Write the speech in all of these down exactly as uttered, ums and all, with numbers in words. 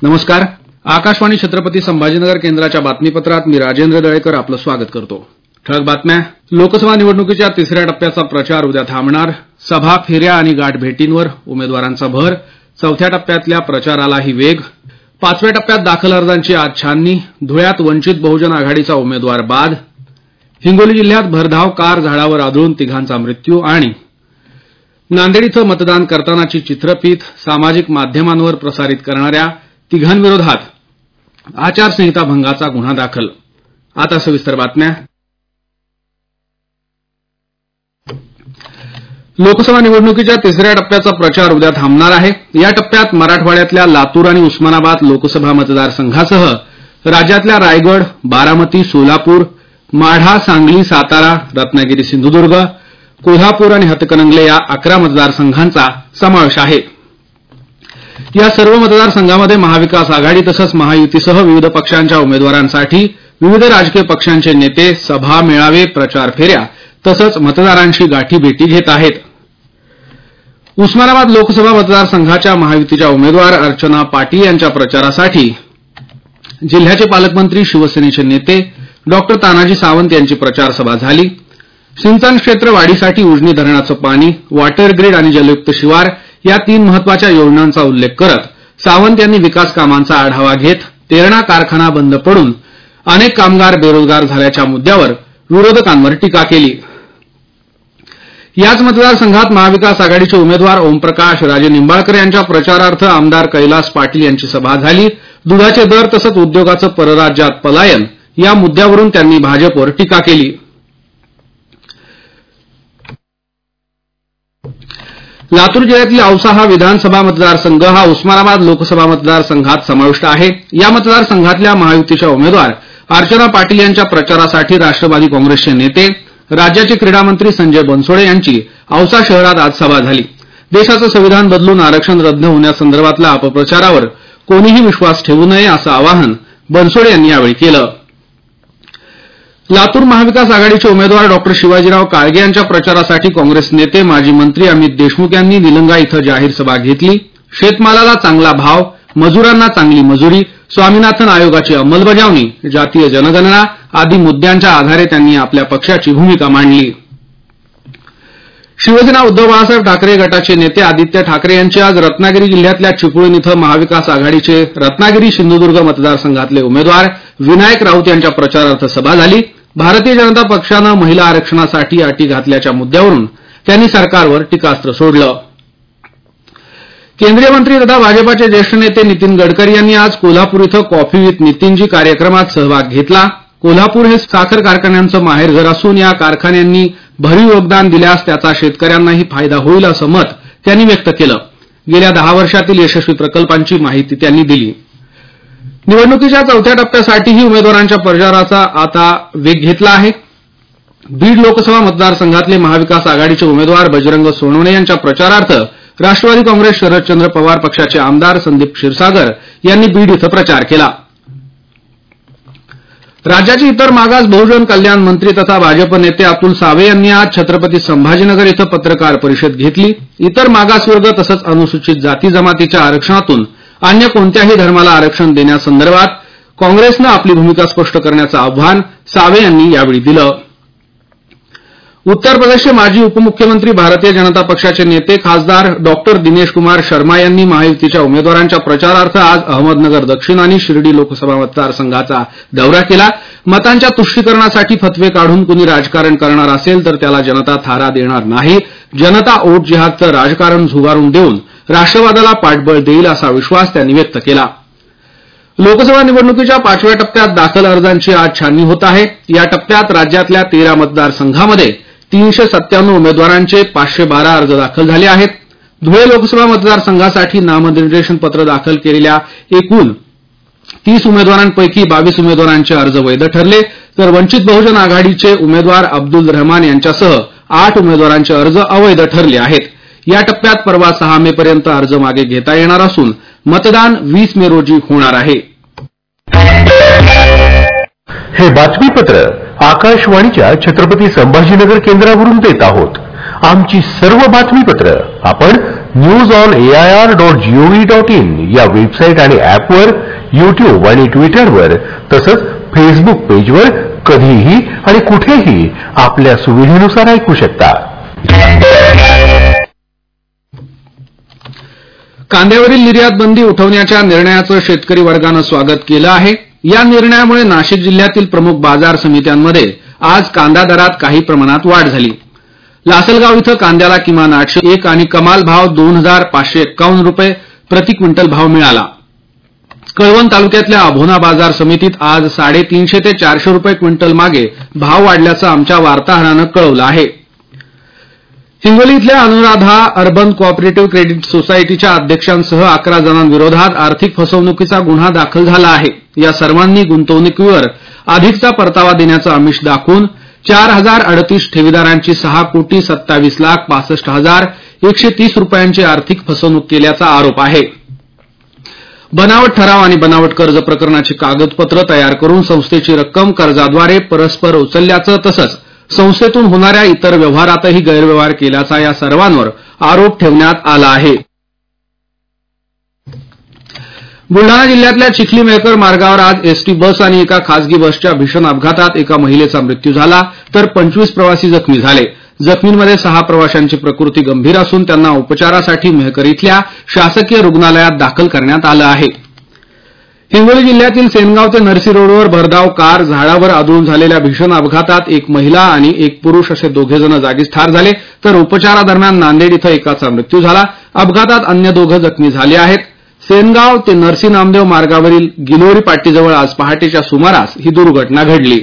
नमस्कार. आकाशवाणी छत्रपती संभाजीनगर केंद्राच्या बातमीपत्रात मी राजेंद्र दळेकर आपलं स्वागत करतो. ठळक बातम्या. लोकसभा निवडणुकीच्या तिसऱ्या टप्प्याचा प्रचार उद्या थांबणार. सभा, फेऱ्या आणि गाठभेटींवर उमेदवारांचा भर. चौथ्या टप्प्यातल्या प्रचारालाही वेग. पाचव्या टप्प्यात दाखल अर्जांची आज छाननी. धुळ्यात वंचित बहुजन आघाडीचा उमेदवार बाद. हिंगोली जिल्ह्यात भरधाव कार झाडावर आदळून तिघांचा मृत्यू. आणि नांदेड इथं मतदान करतानाची चित्रफीत सामाजिक माध्यमांवर प्रसारित करणाऱ्या तिघांविरोधात आचारसंहिता भंगाचा गुन्हा दाखल. आता सविस्तर बातम्या. लोकसभा निवडणुकीच्या तिसऱ्या टप्प्याचा प्रचार उद्या थांबणार आहे. या टप्प्यात मराठवाड्यातल्या लातूर आणि उस्मानाबाद लोकसभा मतदारसंघासह राज्यातल्या रायगड, बारामती, सोलापूर, माढा, सांगली, सातारा, रत्नागिरी, सिंधुदुर्ग, कोल्हापूर आणि हातकणंगले या अकरा मतदारसंघांचा समावेश आहे. या सर्व मतदारसंघांमध्ये महाविकास आघाडी तसंच महायुतीसह विविध पक्षांच्या उमेदवारांसाठी विविध राजकीय पक्षांचे नेते सभा, मेळावे, प्रचार फेऱ्या तसंच मतदारांशी गाठीभेटी घेत आहेत. उस्मानाबाद लोकसभा मतदारसंघाच्या महायुतीच्या उमेदवार अर्चना पाटील यांच्या प्रचारासाठी जिल्ह्याचे पालकमंत्री, शिवसेनेचे नेते डॉ तानाजी सावंत यांची प्रचार सभा झाली. सिंचन क्षेत्र वाढीसाठी उजनी धरणाचं पाणी, वॉटर ग्रीड आणि जलयुक्त शिवार या तीन महत्वाच्या योजनांचा उल्लेख करत सावंत यांनी विकास कामांचा आढावा घेत तेरणा कारखाना बंद पडून अनेक कामगार बेरोजगार झाल्याच्या मुद्द्यावर विरोधकांवर टीका केली. याच मतदारसंघात महाविकास आघाडीचे उमेदवार ओमप्रकाश राजे निंबाळकर यांच्या प्रचारार्थ आमदार कैलास पाटील यांची सभा झाली. दुधाचे दर तसंच उद्योगाचं परराज्यात पलायन या मुद्द्यावरून त्यांनी भाजपवर टीका केली. लातूर जिल्ह्यातील औसा हा विधानसभा मतदारसंघ हा उस्मानाबाद लोकसभा मतदारसंघात समाविष्ट आहे. या मतदारसंघातल्या महायुतीच्या उमेदवार अर्चना पाटील यांच्या प्रचारासाठी राष्ट्रवादी काँग्रेसचे नेते, राज्याचे क्रीडा मंत्री संजय बनसोडे यांची औसा शहरात आज सभा झाली. देशाचं संविधान बदलून आरक्षण रद्द होण्यासंदर्भातल्या अपप्रचारावर कोणीही विश्वास ठेवू नये असं आवाहन बनसोडे यांनी यावेळी केलं. लातूर महाविकास आघाडीचे उमेदवार डॉ शिवाजीराव काळगे यांच्या प्रचारासाठी काँग्रेस नेते, माजी मंत्री अमित देशमुख यांनी निलंगा इथं जाहीर सभा घेतली. शेतमालाला चांगला भाव, मजुरांना चांगली मजुरी, स्वामीनाथन आयोगाची अंमलबजावणी, जातीय जनगणना आदी मुद्द्यांच्या आधारे त्यांनी आपल्या पक्षाची भूमिका मांडली. शिवसेना उद्धव बाळासाहेब ठाकरे गटाचे नेते आदित्य ठाकरे यांची आज रत्नागिरी जिल्ह्यातल्या चिपळूण इथं महाविकास आघाडीचे रत्नागिरी सिंधुदुर्ग मतदारसंघातले उमेदवार विनायक राऊत यांच्या प्रचारार्थ सभा झाली. भारतीय जनता पक्षानं महिला आरक्षणासाठी अटी घातल्याच्या मुद्द्यावरून त्यांनी सरकारवर टीकास्त्र सोडलं. केंद्रीय मंत्री तथा भाजपाचे ज्येष्ठ नेते नितीन गडकरी यांनी आज कोल्हापूर इथं कॉफी विथ नितीनजी कार्यक्रमात सहभाग घेतला. कोल्हापूर हे साखर कारखान्यांचं माहेरघर असून या कारखान्यांनी भरीव योगदान दिल्यास त्याचा शेतकऱ्यांनाही फायदा होईल असं मत त्यांनी व्यक्त केलं. गेल्या दहा वर्षातील यशस्वी प्रकल्पांची माहिती त्यांनी दिली. निवडणुकीच्या चौथ्या टप्प्यासाठीही उमेदवारांच्या प्रचाराचा आता वेग घेतला आहे. बीड लोकसभा मतदारसंघातले महाविकास आघाडीचे उमेदवार बजरंग सोनवणे यांच्या प्रचारार्थ राष्ट्रवादी काँग्रेस शरदचंद्र पवार पक्षाचे आमदार संदीप क्षीरसागर यांनी बीड इथं प्रचार केला. राज्याचे इतर मागास बहुजन कल्याण मंत्री तथा भाजप नेते अतुल सावे यांनी आज छत्रपती संभाजीनगर इथं पत्रकार परिषद घेतली. इतर मागासवर्ग तसंच अनुसूचित जाती जमातीच्या आरक्षणातून अन्य कोणत्याही धर्माला आरक्षण देण्यासंदर्भात काँग्रेसनं आपली भूमिका स्पष्ट करण्याचं आव्हान सावे यांनी यावेळी दिलं. उत्तर प्रदेशचे माजी उपमुख्यमंत्री, भारतीय जनता पक्षाचे नेते खासदार डॉक्टर दिनेश कुमार शर्मा यांनी महायुतीच्या उमेदवारांच्या प्रचारार्थ आज अहमदनगर दक्षिण आणि शिर्डी लोकसभा मतदारसंघाचा दौरा केला. मतांच्या तुष्टीकरणासाठी फतवे काढून कुणी राजकारण करणार असेल तर त्याला जनता थारा देणार नाही. जनता वोट जिहादचं राजकारण झुगारून देऊन राष्ट्रवादाला पाठबळ देईल असा विश्वास त्यांनी व्यक्त केला. लोकसभा निवडणुकीच्या पाचव्या टप्प्यात दाखल अर्जांची आज छाननी होत आहे. या टप्प्यात राज्यातल्या तेरा मतदारसंघांमध्ये तीनशे सत्त्याण्णव उमेदवारांचे पाचशे बारा अर्ज दाखल झाले आहेत. धुळे लोकसभा मतदारसंघासाठी नामनिर्देशन पत्र दाखल केलेल्या एकूण तीस उमेदवारांपैकी बावीस उमेदवारांचे अर्ज वैध ठरले, तर वंचित बहुजन आघाडीचे उमेदवार अब्दुल रहमान यांच्यासह आठ उमेदवारांचे अर्ज अवैध ठरले आहेत. या टप्प्यात परवा सहा मे पर्यंत अर्ज मागे घेता येणार असून मतदान वीस मे रोजी होणार आहे. हे बातमीपत्र आकाशवाणीच्या छत्रपती संभाजीनगर केंद्रावरून देत आहोत. आमची सर्व बातमीपत्र आपण news on AIR dot gov dot in या वेबसाईट आणि ऍपवर, युट्यूब आणि ट्विटरवर तसंच फेसबुक पेजवर कधीही आणि कुठेही आपल्या सुविधेनुसार ऐकू शकता. कांद्यावरील निर्यात बंदी उठवण्याच्या निर्णयाचं शेतकरी वर्गानं स्वागत केलं आहे. या निर्णयामुळे नाशिक जिल्ह्यातील प्रमुख बाजार समित्यांमध्ये आज कांदा दरात काही प्रमाणात वाढ झाली. लासलगाव इथं कांद्याला किमान आठशे एक आणि कमाल भाव दोन हजार पाचशे एक्कावन्न रुपये प्रति क्विंटल भाव मिळाला. कळवण तालुक्यातल्या अभोना बाजार समितीत आज साडेतीनशे ते चारशे रुपये क्विंटल मागे भाव वाढल्याचं आमच्या वार्ताहरानं कळवलं आहे. हिंगोली इथल्या अनुराधा अर्बन कोऑपरेटिव्ह क्रेडिट सोसायटीच्या अध्यक्षांसह अकरा जणांविरोधात आर्थिक फसवणुकीचा गुन्हा दाखल झाला आहे. या सर्वांनी गुंतवणुकीवर अधिकचा परतावा देण्याचं आमिष दाखवून चार हजार अडतीस ठेवीदारांची सहा कोटी सत्तावीस लाख पासष्ट हजार एकशे तीस रुपयांची आर्थिक फसवणूक केल्याचा आरोप आहे. बनावट ठराव आणि बनावट कर्ज प्रकरणाची कागदपत्र तयार करून संस्थेची रक्कम कर्जाद्वारे परस्पर उचलल्याचं तसंच संस्थेतून होणाऱ्या इतर व्यवहारातही गैरव्यवहार केल्याचा या सर्वांवर आरोप ठेवण्यात आला आहे. बुलढाणा जिल्ह्यातल्या चिखली मेहकर मार्गावर आज एसटी बस आणि एका खासगी बसच्या भीषण अपघातात एका महिलेचा मृत्यू झाला तर पंचवीस प्रवासी जखमी झाले. जखमींमध्ये सहा प्रवाशांची प्रकृती गंभीर असून त्यांना उपचारासाठी मेहकर इथल्या शासकीय रुग्णालयात दाखल करण्यात आलं आहे. हिंगोली जिल्ह्यातील सेनगाव ते नरसी रोडवर भरधाव कार झाडावर आदळून झालेल्या भीषण अपघातात एक महिला आणि एक पुरुष असे दोघे जण जागीच ठार झाले तर उपचारादरम्यान नांदेड इथं एकाचा मृत्यू झाला. अपघातात अन्य दोघं जखमी झाले आहेत. सेनगाव ते नरसी नामदेव मार्गावरील गिलोरी पाटीजवळ आज पहाटेच्या सुमारास ही दुर्घटना घडली.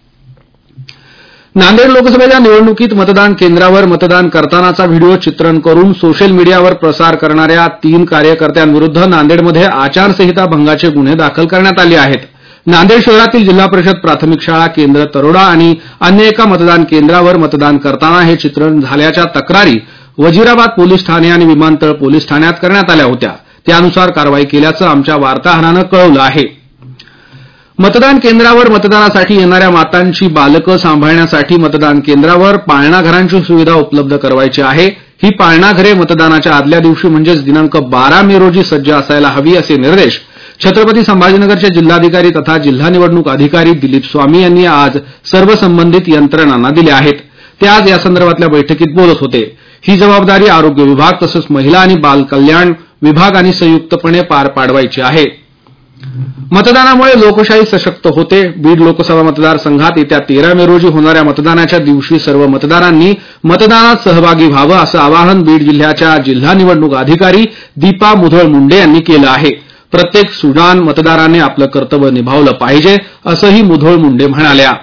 नांदेड लोकसभेच्या निवडणुकीत मतदान केंद्रावर मतदान करतानाचा व्हिडिओ चित्रण करून सोशल मीडियावर प्रसार करणाऱ्या तीन कार्यकर्त्यांविरुद्ध नांदेडमध्ये आचारसंहिता भंगाचे गुन्हे दाखल करण्यात आले आहेत. नांदेड शहरातील जिल्हा परिषद प्राथमिक शाळा केंद्र तरोडा आणि अन्य एका मतदान केंद्रावर मतदान करताना हे चित्रण झाल्याच्या तक्रारी वजीराबाद पोलीस ठाणे आणि विमानतळ पोलीस ठाण्यात करण्यात आल्या होत्या. त्यानुसार कारवाई केल्याचं आमच्या वार्ताहरानं कळवलं आहे. मतदान केंद्रावर मतदानासाठी येणाऱ्या मातांची बालकं सांभाळण्यासाठी मतदान केंद्रावर पाळणा घरांची सुविधा उपलब्ध करवायची आहे. ही पाळणा घरे मतदानाच्या आदल्या दिवशी म्हणजेच दिनांक बारा मे रोजी सज्ज असायला हवी असे निर्देश छत्रपती संभाजीनगरचे जिल्हाधिकारी तथा जिल्हा निवडणूक अधिकारी दिलीप स्वामी यांनी आज सर्व संबंधित यंत्रणांना दिले आहेत. ते आज यासंदर्भातल्या बैठकीत बोलत होते. ही जबाबदारी आरोग्य विभाग तसंच महिला आणि बाल कल्याण विभागांनी संयुक्तपणे पार पाडवायची आहे. मतदानामुळे लोकशाही सशक्त होते. बीड लोकसभा मतदारसंघात येत्या तेरा मे रोजी होणाऱ्या मतदानाच्या दिवशी सर्व मतदारांनी मतदानात सहभागी व्हावं असं आवाहन बीड जिल्ह्याच्या जिल्हा निवडणूक अधिकारी दीपा मुधोळ मुंडे यांनी केलं आहे. प्रत्येक सुजाण मतदाराने आपलं कर्तव्य निभावलं पाहिजे असंही मुधोळ मुंडे म्हणाल्या.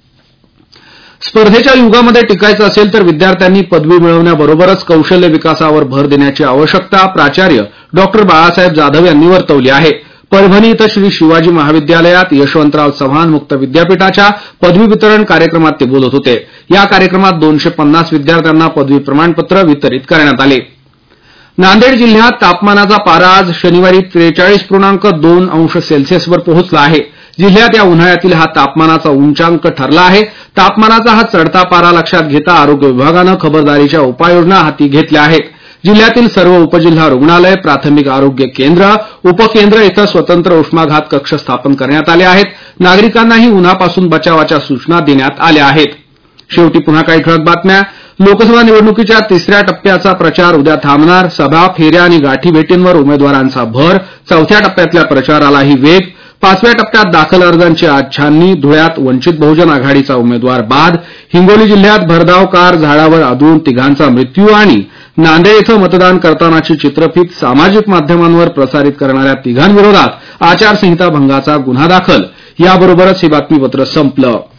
स्पर्धेच्या युगामध्ये टिकायचं असेल तर विद्यार्थ्यांनी पदवी मिळवण्याबरोबरच कौशल्य विकासावर भर देण्याची आवश्यकता प्राचार्य डॉक्टर बाळासाहेब जाधव यांनी वर्तवली आहे. परभणी इथं श्री शिवाजी महाविद्यालयात यशवंतराव चव्हाण मुक्त विद्यापीठाच्या पदवी वितरण कार्यक्रमात ते बोलत होते. या कार्यक्रमात दोनशे पन्नास विद्यार्थ्यांना पदवी प्रमाणपत्र वितरित करण्यात आले. नांदेड जिल्ह्यात तापमानाचा पारा आज शनिवारी त्रेचाळीस पूर्णांक दोन अंश सेल्सिअसवर पोहोचला आहे. जिल्ह्यात या उन्हाळ्यातील हा तापमानाचा उंचांक ठरला आहे. तापमानाचा हा चढता पारा लक्षात घेता आरोग्य विभागानं खबरदारीच्या उपाययोजना हाती घेतल्या आहेत. जिल्ह्यातील सर्व उपजिल्हा रुग्णालय, प्राथमिक आरोग्य केंद्र, उपकेंद्र इथं स्वतंत्र उष्माघात कक्ष स्थापन करण्यात आले आहेत. नागरिकांनाही उन्हापासून बचावाच्या सूचना देण्यात आल्या आहेत. शेवटी पुन्हा काही ठळक बातम्या. लोकसभा निवडणुकीच्या तिसऱ्या टप्प्याचा प्रचार उद्या थांबणार. सभा, फेऱ्या आणि गाठीभेटींवर उमेदवारांचा भर. चौथ्या टप्प्यातल्या प्रचारालाही वेग. पाचव्या टप्प्यात दाखल अर्जांची आज छाननी. धुळ्यात वंचित बहुजन आघाडीचा उमेदवार बाद. हिंगोली जिल्ह्यात भरधाव कार झाडावर आदळून तिघांचा मृत्यू आणि नांदेड इथं मतदान करतानाची चित्रफीत सामाजिक माध्यमांवर प्रसारित करणाऱ्या तिघांविरोधात आचारसंहिता भंगाचा गुन्हा दाखल. याबरोबरच हे बातमीपत्र संपलं.